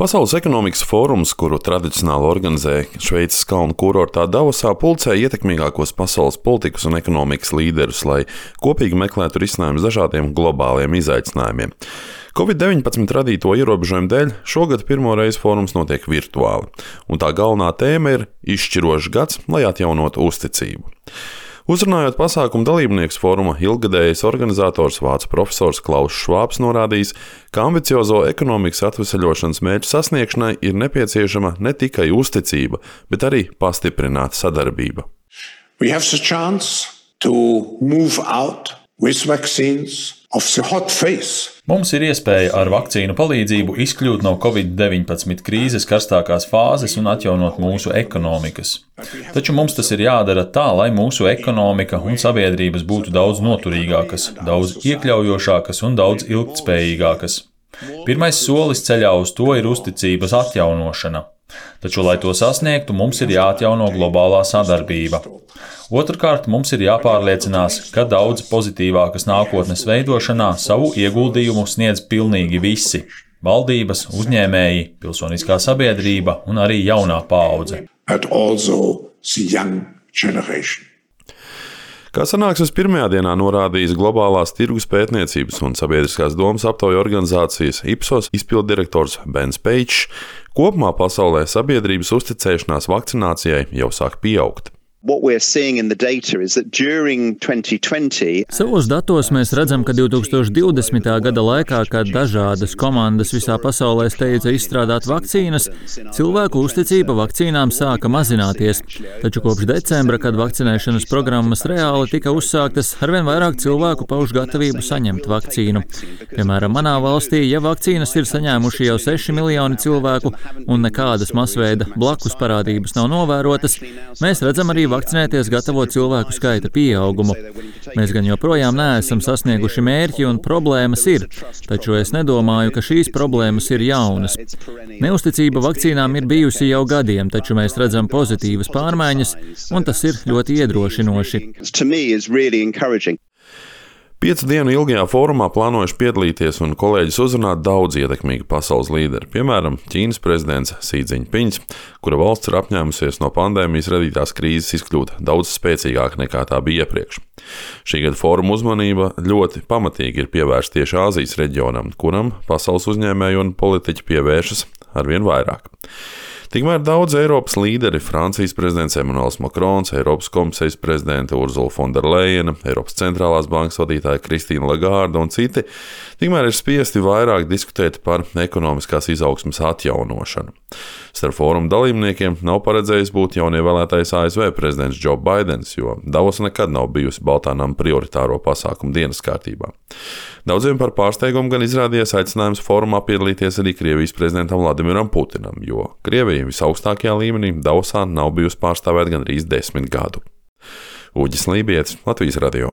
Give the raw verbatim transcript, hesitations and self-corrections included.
Pasaules ekonomikas fórums, kuru tradicionāli organizē Šveices kalnu kurortā Davosā, pulcē ietekmīgākos pasaules politikas un ekonomikas līderus, lai kopīgi meklētu risinājumus dažādiem globāliem izaicinājumiem. covid deviņpadsmit radīto ierobežojumu dēļ šogad pirmo reizi fórums notiek virtuāli, un tā galvenā tēma ir izšķirošs gads, lai atjaunotu uzticību. Uzrunājot pasākumu dalībniekus, fóruma ilggadējais organizators vācu profesors Klaus Švābs norādījis, ka ambiciozo ekonomikas atveseļošanas mērķu sasniegšanai ir nepieciešama ne tikai uzticība, bet arī pastiprināta sadarbība. We have the chance to move out with vaccines of the hot phase. Mums ir iespēja ar vakcīnu palīdzību izkļūt no covid deviņpadsmit krīzes karstākās fāzes un atjaunot mūsu ekonomikas. Taču mums tas ir jādara tā, lai mūsu ekonomika un sabiedrības būtu daudz noturīgākas, daudz iekļaujošākas un daudz ilgtspējīgākas. Pirmais solis ceļā uz to ir uzticības atjaunošana. Taču, lai to sasniegtu, mums ir jāatjauno globālā sadarbība. Otrkārt, mums ir jāpārliecinās, ka daudz pozitīvākas nākotnes veidošanā savu ieguldījumu sniedz pilnīgi visi – valdības, uzņēmēji, pilsoniskā sabiedrība un arī jaunā paudze. Kā sanāksmes pirmajā dienā norādījis globālās tirgus pētniecības un sabiedriskās domas aptauju organizācijas Ipsos izpilddirektors Bens Peičs, kopumā pasaulē sabiedrības uzticēšanās vakcinācijai jau sāk pieaugt. Savos datos mēs redzam, ka divtūkstoš divdesmitā gada laikā, kad dažādas komandas visā pasaulē steidza izstrādāt vakcīnas, cilvēku uzticība vakcīnām sāka mazināties. Taču kopš decembra, kad vakcinēšanas programmas reāli tika uzsāktas, arvien vairāk cilvēku pauž gatavību saņemt vakcīnu. Piemēram, manā valstī, ja vakcīnas ir saņēmuši jau seši miljoni cilvēku un nekādas masveida blakus parādības nav novērotas, mēs redzam arī vakcinēties gatavo cilvēku skaita pieaugumu. Mēs gan joprojām neesam sasnieguši mērķi un problēmas ir, taču es nedomāju, ka šīs problēmas ir jaunas. Neusticība vakcīnām ir bijusi jau gadiem, taču mēs redzam pozitīvas pārmaiņas, un tas ir ļoti iedrošinoši. Piecu dienu ilgajā fórumā plānojuši piedalīties un kolēģis uzrunāt daudz ietekmīgu pasaules līderi, piemēram, Ķīnas prezidents Xi Jinpings, kura valsts ir apņēmusies no pandēmijas radītās krīzes izkļūt daudz spēcīgāk nekā tā bija iepriekš. Šī gada fóruma uzmanība ļoti pamatīgi ir pievērsta tieši Āzijas reģionam, kuram pasaules uzņēmēji un politiķi pievēršas arvien vairāk. Tikmēr daudz Eiropas līderi, Francijas prezidents Emmanuels Macrons, Eiropas komisijas prezidente Ursula von der Leyena, Eiropas centrālās bankas vadītāja Kristīna Lagarde un citi, tikmēr ir spiesti vairāk diskutēt par ekonomiskās izaugsmes atjaunošanu. Starp fóruma dalībniekiem nav paredzējis būt jaunievēlētais A S V prezidents Joe Bidens, jo Davos nekad nav bijusi Baltānam prioritāro pasākumu dienas kārtībā. Daudziem par pārsteigumu gan izrādījās aicinājums fórumā piedalīties arī Krievijas prezidentam Vladimiram Putinam, jo Krievija visaugstākajā līmenī Davosā nav bijusi pārstāvēta gandrīz desmit gadu. Uģis Lībietis, Latvijas radio.